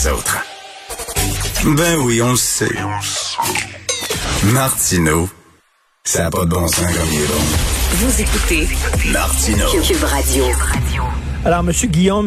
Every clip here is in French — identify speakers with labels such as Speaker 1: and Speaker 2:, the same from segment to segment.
Speaker 1: les autres. Ben oui, on le sait. Martineau, ça n'a pas de bon sens comme il est bon.
Speaker 2: Vous écoutez
Speaker 1: Martineau.
Speaker 2: Cube Radio.
Speaker 3: Alors, Monsieur Guillaume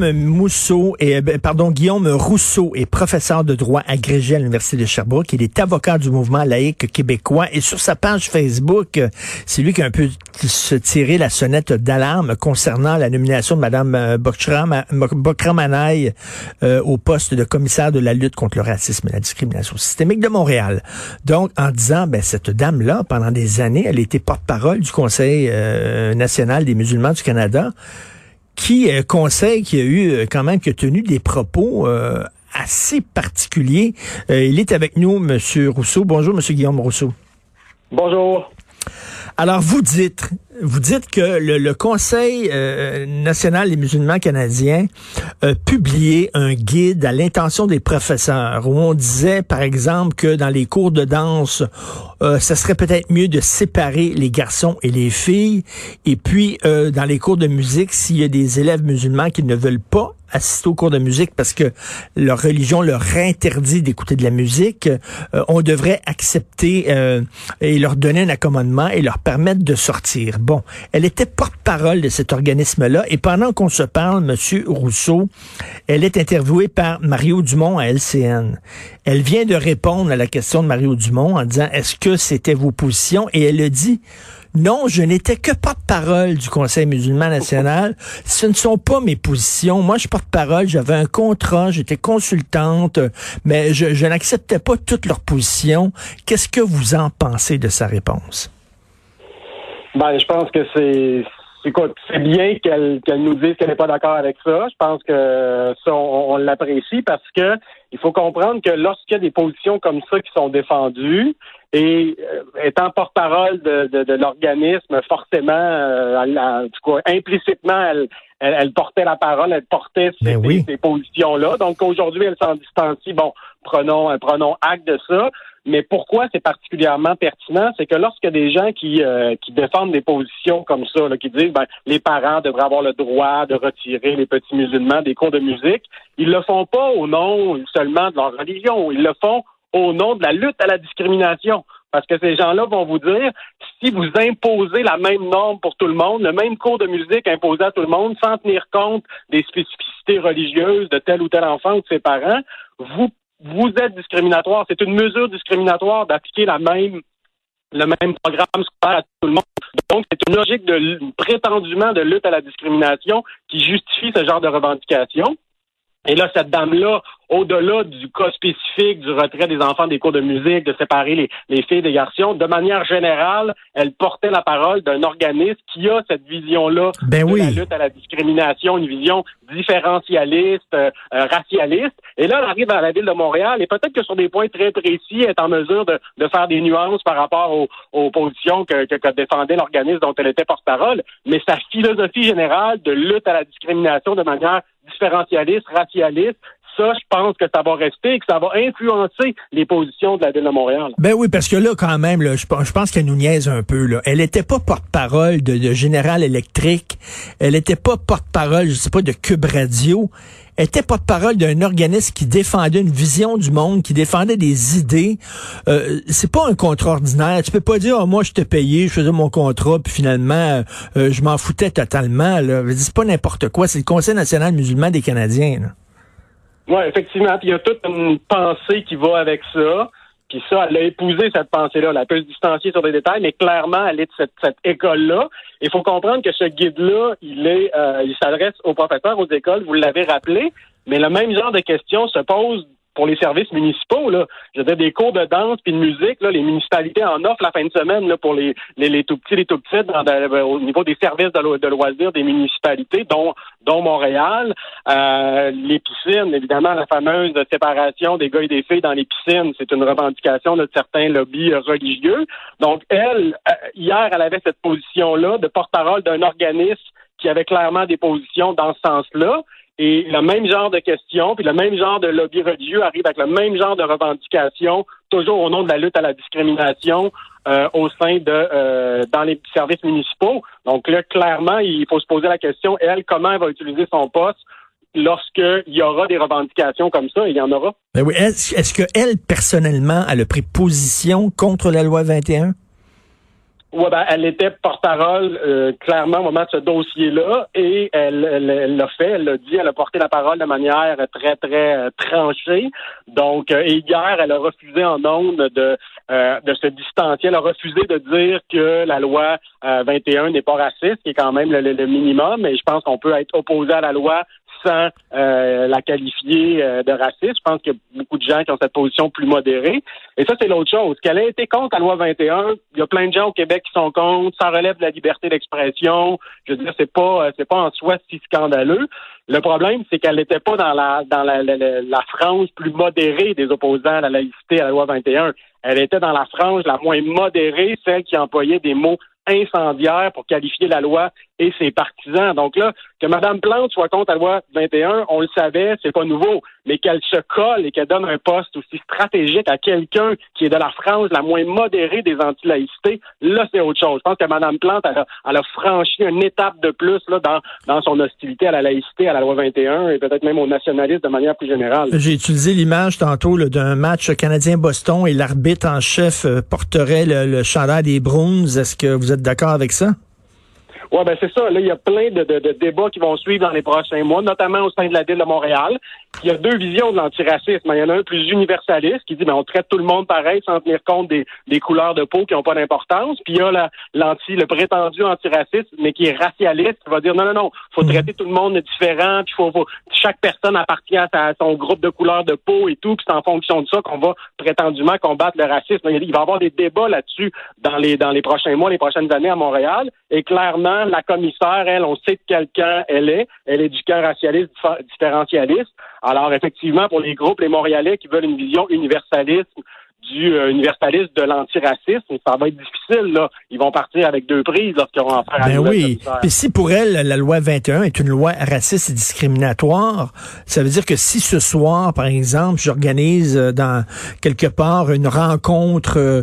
Speaker 3: Rousseau est professeur de droit agrégé à l'Université de Sherbrooke. Il est avocat du mouvement laïque québécois. Et sur sa page Facebook, c'est lui qui a un peu se tiré la sonnette d'alarme concernant la nomination de Mme Bokramanay au poste de commissaire de la lutte contre le racisme et la discrimination systémique de Montréal. Donc, en disant, cette dame-là, pendant des années, elle était porte-parole du Conseil national des musulmans du Canada, conseil qui a eu quand même, qui a tenu des propos assez particuliers. Il est avec nous, Monsieur Rousseau. Bonjour, Monsieur Guillaume Rousseau.
Speaker 4: Bonjour.
Speaker 3: Alors, vous dites que le Conseil national des musulmans canadiens a publié un guide à l'intention des professeurs où on disait, par exemple, que dans les cours de danse, ça serait peut-être mieux de séparer les garçons et les filles. Et puis, dans les cours de musique, s'il y a des élèves musulmans qui ne veulent pas assister aux cours de musique parce que leur religion leur interdit d'écouter de la musique, on devrait accepter et leur donner un accommodement et leur permettre de sortir. Bon, elle était porte-parole de cet organisme-là et pendant qu'on se parle, Monsieur Rousseau, elle est interviewée par Mario Dumont à LCN. Elle vient de répondre à la question de Mario Dumont en disant « Est-ce que c'était vos positions? » Et elle a dit « Non, je n'étais que porte-parole du Conseil musulman national. Ce ne sont pas mes positions. Moi, je suis porte-parole, j'avais un contrat, j'étais consultante, mais je n'acceptais pas toutes leurs positions. » Qu'est-ce que vous en pensez de sa réponse?
Speaker 4: Je pense que c'est bien qu'elle nous dise qu'elle n'est pas d'accord avec ça. Je pense que ça, on l'apprécie parce que il faut comprendre que lorsqu'il y a des positions comme ça qui sont défendues, et étant porte-parole de l'organisme, forcément, en tout cas, implicitement, elle portait la parole, elle portait ces positions-là. Donc aujourd'hui, elle s'en distancie. Bon, prenons acte de ça. Mais pourquoi c'est particulièrement pertinent, c'est que lorsqu'il y a des gens qui défendent des positions comme ça, là, qui disent les parents devraient avoir le droit de retirer les petits musulmans des cours de musique, ils le font pas au nom seulement de leur religion, ils le font au nom de la lutte à la discrimination. Parce que ces gens-là vont vous dire, si vous imposez la même norme pour tout le monde, le même cours de musique imposé à tout le monde, sans tenir compte des spécificités religieuses de tel ou tel enfant ou de ses parents, vous êtes discriminatoire. C'est une mesure discriminatoire d'appliquer le même programme scolaire à tout le monde. Donc, c'est une logique prétendument de lutte à la discrimination qui justifie ce genre de revendication. Et là, cette dame-là, au-delà du cas spécifique du retrait des enfants des cours de musique, de séparer les filles des garçons, de manière générale, elle portait la parole d'un organisme qui a cette vision-là de la lutte à la discrimination, une vision différentialiste, racialiste. Et là, elle arrive à la Ville de Montréal et peut-être que sur des points très précis, elle est en mesure de faire des nuances par rapport aux positions que défendait l'organisme dont elle était porte-parole. Mais sa philosophie générale de lutte à la discrimination de manière différentialiste, racialiste, ça, je pense que ça va rester et que ça va influencer les positions de la Ville de Montréal.
Speaker 3: Oui, parce que là, quand même, là, je pense qu'elle nous niaise un peu. Là. Elle était pas porte-parole de General Electric. Elle était pas porte-parole, je sais pas, de Cube Radio. Elle était porte-parole d'un organisme qui défendait une vision du monde, qui défendait des idées. C'est pas un contrat ordinaire. Tu peux pas dire, moi, je t'ai payé, je faisais mon contrat, puis finalement, je m'en foutais totalement. Là. C'est pas n'importe quoi. C'est le Conseil national musulman des Canadiens. Là.
Speaker 4: Oui, effectivement. Puis il y a toute une pensée qui va avec ça. Puis ça, elle a épousé cette pensée-là. Elle peut se distancier sur des détails, mais clairement, elle est de cette école-là. Il faut comprendre que ce guide-là, il s'adresse aux professeurs, aux écoles, vous l'avez rappelé, mais le même genre de questions se pose pour les services municipaux, là. Je veux dire, des cours de danse puis de musique, là, les municipalités en offrent la fin de semaine, là, pour les tout petits, les tout petites, au niveau des services de loisirs des municipalités, dont Montréal. Les piscines, évidemment, la fameuse séparation des gars et des filles dans les piscines, c'est une revendication de certains lobbies religieux. Donc, elle, hier, elle avait cette position-là de porte-parole d'un organisme qui avait clairement des positions dans ce sens-là. Et le même genre de questions, puis le même genre de lobby religieux arrive avec le même genre de revendications, toujours au nom de la lutte à la discrimination au sein dans les services municipaux. Donc là, clairement, il faut se poser la question, elle, comment elle va utiliser son poste lorsqu'il y aura des revendications comme ça, il y en aura.
Speaker 3: Ben oui. Est-ce qu'elle, personnellement, elle a pris position contre la loi 21?
Speaker 4: Oui, elle était porte-parole clairement au moment de ce dossier-là et elle l'a fait, elle l'a dit, elle a porté la parole de manière très, très tranchée. Donc, et hier, elle a refusé en ondes de se distancier. Elle a refusé de dire que la loi 21 n'est pas raciste, qui est quand même le minimum, mais je pense qu'on peut être opposé à la loi sans la qualifier de raciste. Je pense qu'il y a beaucoup de gens qui ont cette position plus modérée. Et ça, c'est l'autre chose. Qu'elle ait été contre la loi 21, il y a plein de gens au Québec qui sont contre. Ça relève de la liberté d'expression. Je veux dire, c'est pas en soi si scandaleux. Le problème, c'est qu'elle n'était pas dans la frange plus modérée des opposants à la laïcité à la loi 21. Elle était dans la frange la moins modérée, celle qui employait des mots incendiaires pour qualifier la loi et ses partisans. Donc là, que Mme Plante soit contre la loi 21, on le savait, c'est pas nouveau, mais qu'elle se colle et qu'elle donne un poste aussi stratégique à quelqu'un qui est de la frange la moins modérée des anti-laïcités, là, c'est autre chose. Je pense que Mme Plante, elle a franchi une étape de plus là dans son hostilité à la laïcité, à la loi 21 et peut-être même au nationalisme de manière plus générale.
Speaker 3: J'ai utilisé l'image tantôt là, d'un match canadien-Boston et l'arbitre en chef porterait le chandail des Bruins. Est-ce que vous êtes d'accord avec ça?
Speaker 4: Oui, ben c'est ça. Là, il y a plein de débats qui vont suivre dans les prochains mois, notamment au sein de la ville de Montréal. Il y a deux visions de l'antiracisme. Il y en a un plus universaliste qui dit on traite tout le monde pareil sans tenir compte des couleurs de peau qui n'ont pas d'importance. Puis il y a le prétendu antiraciste, mais qui est racialiste, qui va dire non, faut traiter tout le monde de différent, puis faut chaque personne appartient à son groupe de couleur de peau et tout, puis c'est en fonction de ça qu'on va prétendument combattre le racisme. Il va y avoir des débats là-dessus dans les prochains mois, les prochaines années à Montréal. Et clairement, la commissaire, elle, on sait de quel camp elle est. Elle est du camp racialiste différentialiste. Alors, effectivement, pour les groupes, les Montréalais qui veulent une vision universaliste universaliste de l'antiracisme, ça va être difficile, là. Ils vont partir avec deux prises lorsqu'ils auront affaire à une
Speaker 3: oui. Puis si pour elle, la loi 21 est une loi raciste et discriminatoire, ça veut dire que si ce soir, par exemple, j'organise dans quelque part une rencontre,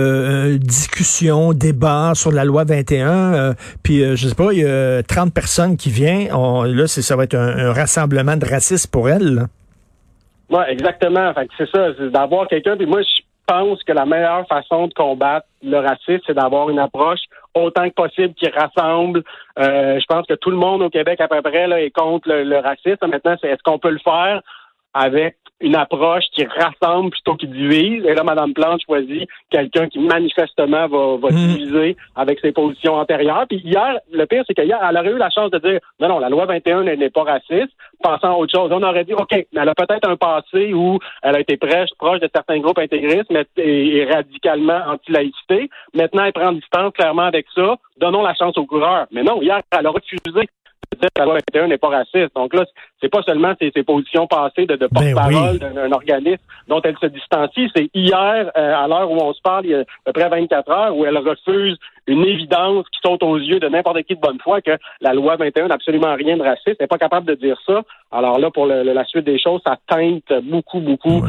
Speaker 3: discussion, débat sur la loi 21, puis je sais pas, il y a 30 personnes qui viennent, ça va être un rassemblement de racistes pour elle, là.
Speaker 4: Oui, exactement. Fait que c'est ça, c'est d'avoir quelqu'un. Puis moi, je pense que la meilleure façon de combattre le racisme, c'est d'avoir une approche autant que possible qui rassemble. Je pense que tout le monde au Québec, à peu près, là, est contre le racisme. Maintenant, est-ce qu'on peut le faire avec une approche qui rassemble plutôt qu'il divise? Et là, Mme Plante choisit quelqu'un qui manifestement va diviser avec ses positions antérieures. Puis hier, le pire, c'est qu'hier, elle aurait eu la chance de dire non, la loi 21 n'est pas raciste, pensant à autre chose. On aurait dit, OK, mais elle a peut-être un passé où elle a été proche de certains groupes intégristes et radicalement anti-laïcité. Maintenant, elle prend distance clairement avec ça. Donnons la chance aux coureurs. Mais non, hier, elle a refusé de dire que la loi 21 n'est pas raciste. Donc là, c'est pas seulement ses positions passées de porte-parole d'un organisme dont elle se distancie. C'est hier, à l'heure où on se parle, il y a à peu près 24 heures, où elle refuse une évidence qui saute aux yeux de n'importe qui de bonne foi que la loi 21 n'a absolument rien de raciste. Elle n'est pas capable de dire ça. Alors là, pour la suite des choses, ça teinte beaucoup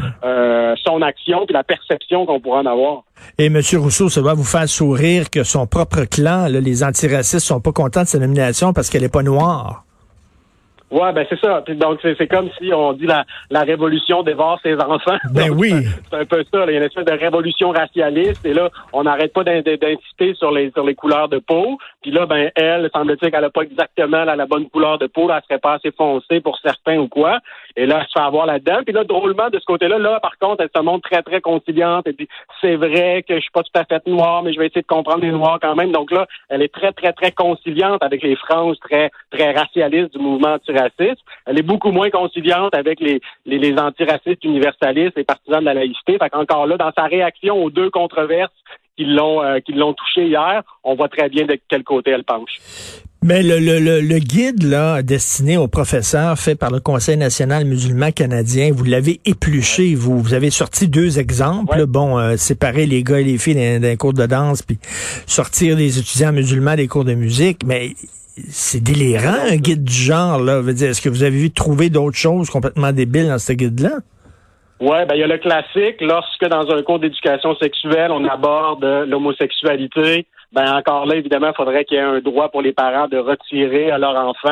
Speaker 4: son action puis la perception qu'on pourra en avoir.
Speaker 3: Et M. Rousseau, ça va vous faire sourire que son propre clan, là, les antiracistes, sont pas contents de sa nomination parce qu'elle est pas noire.
Speaker 4: Ouais, ben c'est ça. Puis donc c'est comme si on dit la révolution dévore ses enfants.
Speaker 3: Ben
Speaker 4: donc,
Speaker 3: oui.
Speaker 4: C'est un peu ça. Là. Il y a une espèce de révolution racialiste et là on n'arrête pas d'insister sur les couleurs de peau. Puis là ben elle semble-t-il qu'elle a pas exactement la bonne couleur de peau. Là, elle serait pas assez foncée pour certains ou quoi. Et là elle se fait avoir là-dedans. Puis là drôlement de ce côté-là, là par contre elle se montre très très conciliante. Et puis c'est vrai que je suis pas tout à fait noire, mais je vais essayer de comprendre les noirs quand même. Donc là elle est très très très conciliante avec les franges très très racialistes du mouvement antiraciste. Elle est beaucoup moins conciliante avec les antiracistes universalistes, les partisans de la laïcité. Fait qu'encore là, dans sa réaction aux deux controverses qui l'ont touché hier, on voit très bien de quel côté elle penche.
Speaker 3: Mais le guide là destiné aux professeurs fait par le Conseil national musulman canadien, vous l'avez épluché, vous avez sorti deux exemples, séparer les gars et les filles d'un cours de danse, puis sortir les étudiants musulmans des cours de musique, mais c'est délirant, un guide du genre, là. Est-ce que vous avez trouvé d'autres choses complètement débiles dans ce guide-là?
Speaker 4: Ouais, ben il y a le classique, lorsque dans un cours d'éducation sexuelle, on aborde l'homosexualité, ben encore là, évidemment, il faudrait qu'il y ait un droit pour les parents de retirer à leur enfant.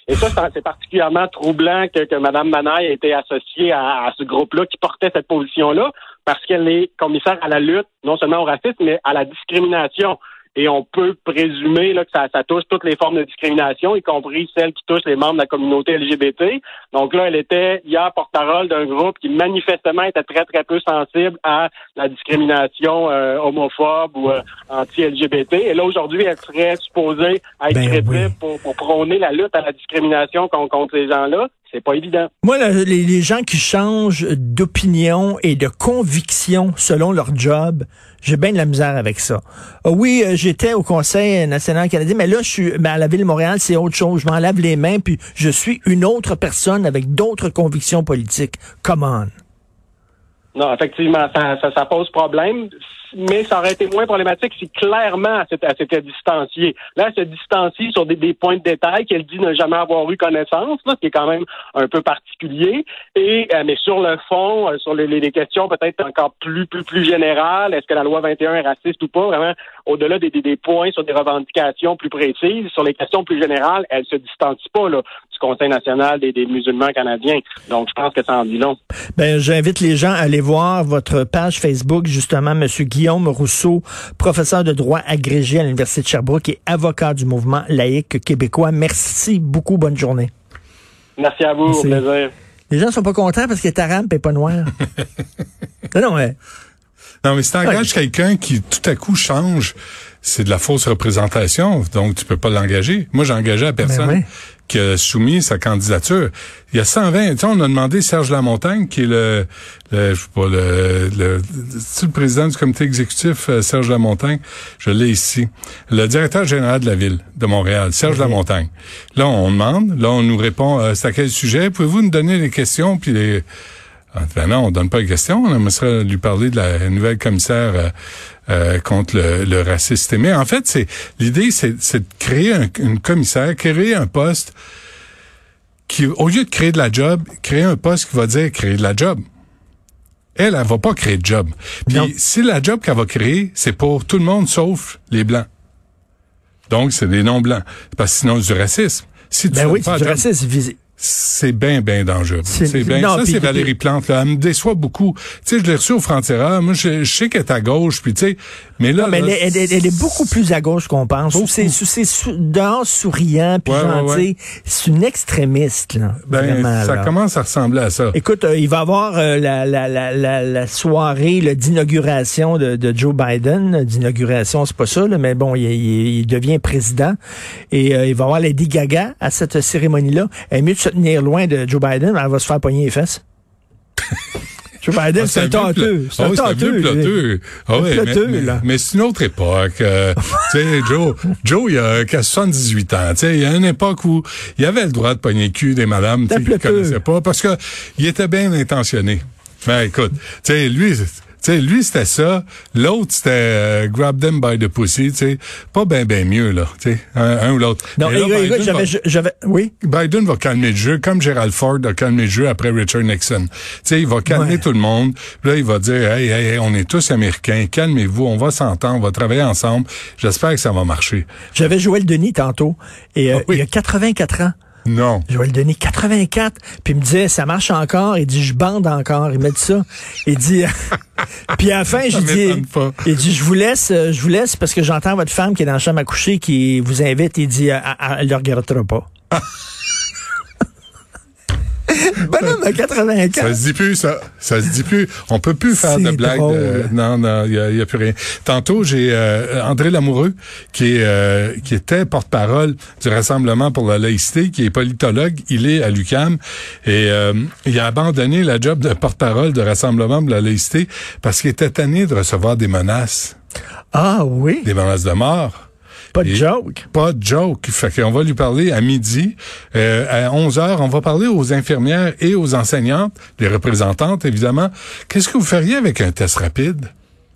Speaker 4: Et ça, c'est particulièrement troublant que Mme Manaille ait été associée à ce groupe-là qui portait cette position-là, parce qu'elle est commissaire à la lutte, non seulement au racisme, mais à la discrimination. Et on peut présumer là, que ça touche toutes les formes de discrimination, y compris celles qui touchent les membres de la communauté LGBT. Donc là, elle était hier porte-parole d'un groupe qui manifestement était très, très peu sensible à la discrimination homophobe ou anti-LGBT. Et là, aujourd'hui, elle serait supposée être crédible pour prôner la lutte à la discrimination contre ces gens-là. C'est pas évident.
Speaker 3: Moi, les gens qui changent d'opinion et de conviction selon leur job, j'ai bien de la misère avec ça. Oui, j'étais au Conseil national canadien, mais là, je suis à la Ville de Montréal, c'est autre chose. Je m'en lave les mains, puis je suis une autre personne avec d'autres convictions politiques. Come on.
Speaker 4: Non, effectivement, ça pose problème. Mais ça aurait été moins problématique si clairement elle s'était distanciée. Là, elle se distancie sur des points de détail qu'elle dit ne jamais avoir eu connaissance, là, ce qui est quand même un peu particulier. Et mais sur le fond, sur les questions peut-être encore plus générales, est-ce que la loi 21 est raciste ou pas, vraiment, au-delà des points sur des revendications plus précises, sur les questions plus générales, elle se distancie pas là du Conseil national des musulmans canadiens. Donc, je pense que ça en dit long.
Speaker 3: Ben, j'invite les gens à aller voir votre page Facebook, justement, Monsieur Guillaume Rousseau, professeur de droit agrégé à l'Université de Sherbrooke et avocat du mouvement laïque québécois. Merci beaucoup. Bonne journée.
Speaker 4: Merci à vous. Merci. Au plaisir.
Speaker 3: Les gens sont pas contents parce que ta rampe est pas noire. Non,
Speaker 5: mais si t'engages quelqu'un qui tout à coup change, c'est de la fausse représentation, donc tu peux pas l'engager. Moi, j'ai engagé la personne qui a soumis sa candidature. Il y a 120, tu sais, on a demandé Serge Lamontagne, qui est c'est le président du comité exécutif, Serge Lamontagne, je l'ai ici, le directeur général de la ville de Montréal, Serge Lamontagne. Là, on demande, là, on nous répond, c'est à quel sujet? Pouvez-vous nous donner les questions puis les... Ben non, on donne pas les questions. On aimerait lui parler de la nouvelle commissaire contre le racisme systémique. En fait, l'idée, c'est de créer une commissaire, créer un poste qui, au lieu de créer de la job, créer un poste qui va dire créer de la job. Elle va pas créer de job. Puis si la job qu'elle va créer, c'est pour tout le monde sauf les blancs. Donc, c'est des non-blancs. Parce que sinon, c'est du racisme. Si tu
Speaker 3: c'est du racisme visé.
Speaker 5: C'est bien dangereux. C'est bien. Ça, c'est Valérie Plante, là. Elle me déçoit beaucoup. Tu sais, je l'ai reçue au Franc-Tireur. Moi, je sais qu'elle est à gauche, puis tu sais, mais là.
Speaker 3: Non, mais elle est beaucoup plus à gauche qu'on pense. C'est dehors souriant, puis gentil. C'est une extrémiste, là. Vraiment,
Speaker 5: ça commence à ressembler à ça.
Speaker 3: Écoute, il va y avoir la soirée d'inauguration de Joe Biden. D'inauguration, c'est pas ça, là, mais bon, il devient président. Et il va y avoir Lady Gaga à cette cérémonie-là. Elle est mieux de se tenir loin de Joe Biden, elle va se faire pogner les fesses. Joe Biden, c'est un tenteux.
Speaker 5: C'est un tenteux. Mais c'est une autre époque. Tu sais, Joe, il a 78 ans. Tu sais, il y a une époque où il avait le droit de pogner le cul des madames qu'il ne connaissait pas parce que il était bien intentionné. Mais écoute, tu sais, lui, c'était ça. L'autre, c'était grab them by the pussy, tu sais. Pas ben mieux, là, tu sais, un ou l'autre.
Speaker 3: Non, oui.
Speaker 5: Biden va calmer le jeu, comme Gerald Ford a calmé le jeu après Richard Nixon. Tu sais, il va calmer tout le monde. Là, il va dire, hey, on est tous Américains, calmez-vous, on va s'entendre, on va travailler ensemble. J'espère que ça va marcher.
Speaker 3: J'avais Joël Denis tantôt, et il a 84 ans.
Speaker 5: Non.
Speaker 3: Joël Denis, 84. Puis il me disait, ça marche encore. Il dit, je bande encore. Il m'a dit ça. Il dit, puis à la fin, il dit, je vous laisse parce que j'entends votre femme qui est dans la chambre à coucher qui vous invite. Il dit, elle le regrettera pas. Bonhomme à 84.
Speaker 5: Ça se dit plus, ça. Ça se dit plus. On peut plus faire de blagues. Non, il y a plus rien. Tantôt, j'ai André Lamoureux, qui était porte-parole du Rassemblement pour la laïcité, qui est politologue. Il est à l'UQAM. Et il a abandonné la job de porte-parole du Rassemblement pour la laïcité parce qu'il était tanné de recevoir des menaces.
Speaker 3: Ah oui?
Speaker 5: Des menaces de mort.
Speaker 3: Pas de joke.
Speaker 5: Pas de joke. Fait qu'on va lui parler à midi. À 11h, on va parler aux infirmières et aux enseignantes, les représentantes, évidemment. Qu'est-ce que vous feriez avec un test rapide?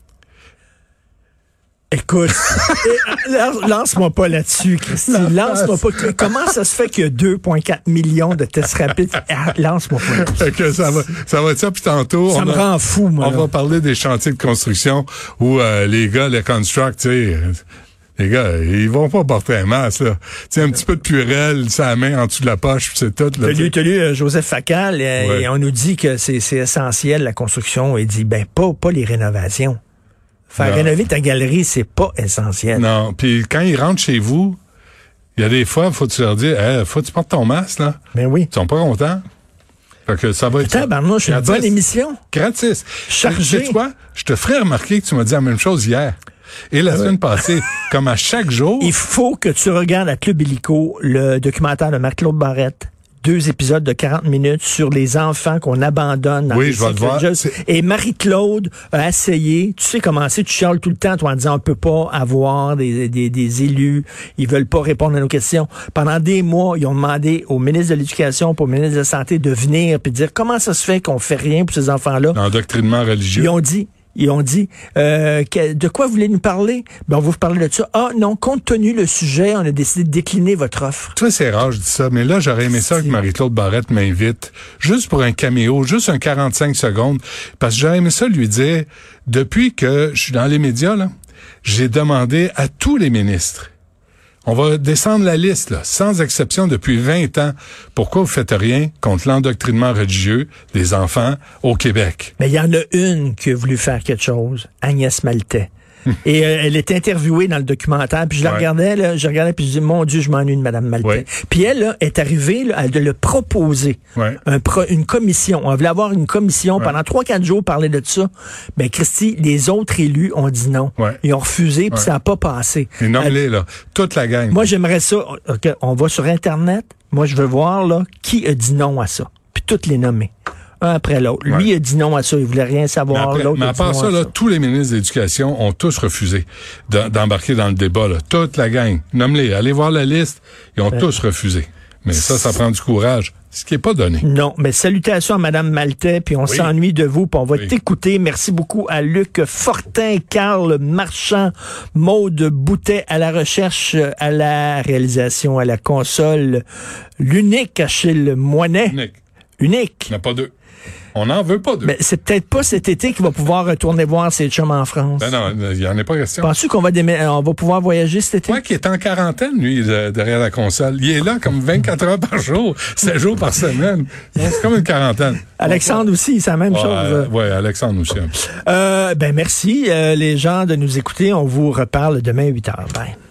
Speaker 3: Écoute, lance-moi pas là-dessus, Christine. Lance-moi pas. Comment ça se fait qu'il y a 2,4 millions de tests rapides? Lance-moi pas là-dessus.
Speaker 5: Okay, ça va être ça, puis tantôt...
Speaker 3: Ça me rend fou, moi.
Speaker 5: On va parler des chantiers de construction où les gars, les construct, tu sais... Les gars, ils vont pas porter un masque, là. Tu sais, un petit peu de Purell, sa main en dessous de la poche, puis c'est tout.
Speaker 3: T'as lu Joseph Facal, et on nous dit que c'est essentiel, la construction. Il dit, pas les rénovations. Faire rénover ta galerie, c'est pas essentiel.
Speaker 5: Non, puis quand ils rentrent chez vous, il y a des fois, faut que tu leur dises, faut que tu portes ton masque, là.
Speaker 3: Ben oui.
Speaker 5: Ils sont pas contents. Fait que ça va être...
Speaker 3: Tabarnouche, c'est une bonne émission.
Speaker 5: Gratis.
Speaker 3: Chargé.
Speaker 5: Tu sais quoi? Je te ferai remarquer que tu m'as dit la même chose hier. Et la semaine passée, comme à chaque jour...
Speaker 3: Il faut que tu regardes à Club Illico le documentaire de Marc-Claude Barrette. 2 épisodes de 40 minutes sur les enfants qu'on abandonne dans les
Speaker 5: je vais le voir.
Speaker 3: Et Marie-Claude a essayé, tu sais comment c'est, tu chiales tout le temps, toi, en disant on peut pas avoir des élus, ils veulent pas répondre à nos questions. Pendant des mois, ils ont demandé au ministre de l'Éducation, au ministre de la Santé de venir puis de dire comment ça se fait qu'on fait rien pour ces enfants-là.
Speaker 5: L'endoctrinement religieux.
Speaker 3: Ils ont dit, de quoi vous voulez nous parler? On va vous parler de ça. Ah non, compte tenu le sujet, on a décidé de décliner votre offre.
Speaker 5: Tu vois, c'est rare, je dis ça, mais là, j'aurais aimé ça que Marie-Claude Barrette m'invite, juste pour un caméo, juste un 45 secondes, parce que j'aurais aimé ça lui dire, depuis que je suis dans les médias, là, j'ai demandé à tous les ministres, on va descendre la liste, là, sans exception, depuis 20 ans. Pourquoi vous faites rien contre l'endoctrinement religieux des enfants au Québec?
Speaker 3: Mais il y en a une qui a voulu faire quelque chose, Agnès Maltais. Et elle est interviewée dans le documentaire, puis je regardais, puis je dis, mon Dieu, je m'ennuie de Mme Maltais. Ouais. Puis elle là, est arrivée là, de le proposer, une commission. On voulait avoir une commission pendant 3-4 jours, parler de ça. Ben Christy, les autres élus ont dit non. Ils ont refusé, puis ça n'a pas passé.
Speaker 5: Et nommez-les, là, toute la gang.
Speaker 3: Moi, j'aimerais ça, on va sur Internet, moi, je veux voir là qui a dit non à ça, puis toutes les nommer. Un après l'autre. Lui a dit non à ça, il voulait rien savoir.
Speaker 5: Mais à part ça, là, tous les ministres de l'Éducation ont tous refusé d'embarquer dans le débat. Là. Toute la gang. Nomme-les. Allez voir la liste. Ils ont tous refusé. Mais ça prend du courage. Ce qui n'est pas donné.
Speaker 3: Non, mais salutations à Mme Maltais, puis on s'ennuie de vous, puis on va t'écouter. Merci beaucoup à Luc Fortin, Carl Marchand, Maude Boutet à la recherche, à la réalisation, à la console. L'unique Achille Moinet. Unique.
Speaker 5: Il n'y en a pas deux. On n'en veut pas deux.
Speaker 3: Mais c'est peut-être pas cet été qu'il va pouvoir retourner voir ses chums en France.
Speaker 5: Ben non, il n'y en a pas question.
Speaker 3: Penses-tu qu'on va pouvoir voyager cet été?
Speaker 5: Toi qui est en quarantaine, lui, derrière la console. Il est là comme 24 heures par jour, 7 jours par semaine. C'est comme une quarantaine.
Speaker 3: Alexandre aussi, c'est la même chose.
Speaker 5: Oui, Alexandre aussi.
Speaker 3: Merci, les gens, de nous écouter. On vous reparle demain à 8h. Bye.